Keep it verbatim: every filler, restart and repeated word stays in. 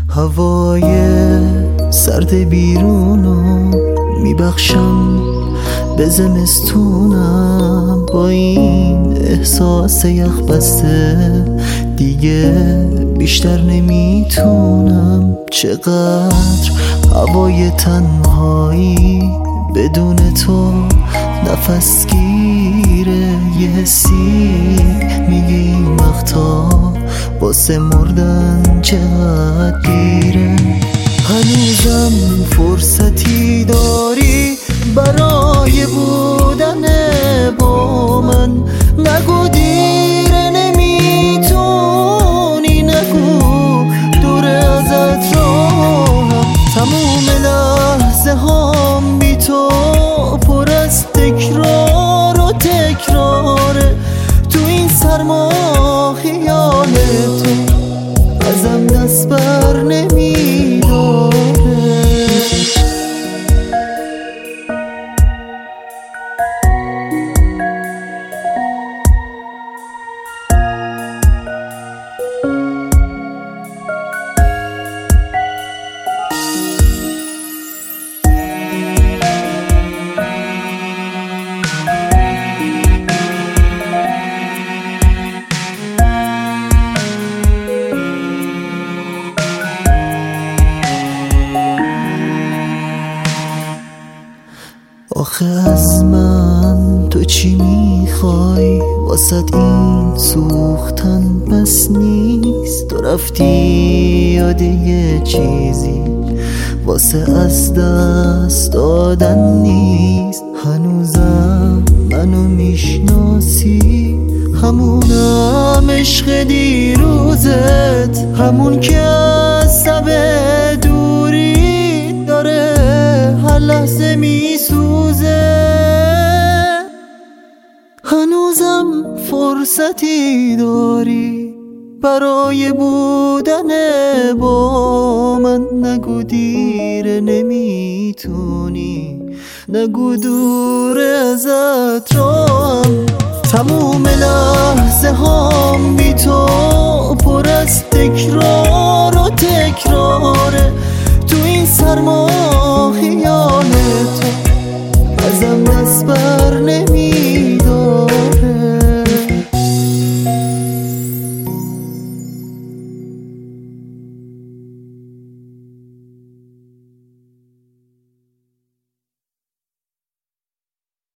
هوای سرد بیرونو میبخشم به زمستونم، با این احساس یخ بسته دیگه بیشتر نمیتونم. چقدر هوای تنهایی بدون تو نفس گیره، یه حسی میگه این وقتا واسه مردن چقدر دیره. هنوزم فرصتی داری برای بودن با من، نگو دیره نمیتونی، نگو دور ازت راهم. تموم لحظه هم بی تو پر از تکرار و تکراره، تو این سرما خیال تو ازم دست بر نمیداره. آخه از من تو چی میخوای؟ واسد این سوختن بس نیست، تو رفتی یاد یه چیزی واسه از دست دادن نیست. هنوزم منو میشناسی، همونم عشق دیروزت، همون که از سب دوری داره هر لحظه میسوزه. هنوزم فرصتی داری برای بودن با من، نگو دیره نمیتونی، نگو دور ازت راهم. تموم لحظه هم بی تو پر از تکرار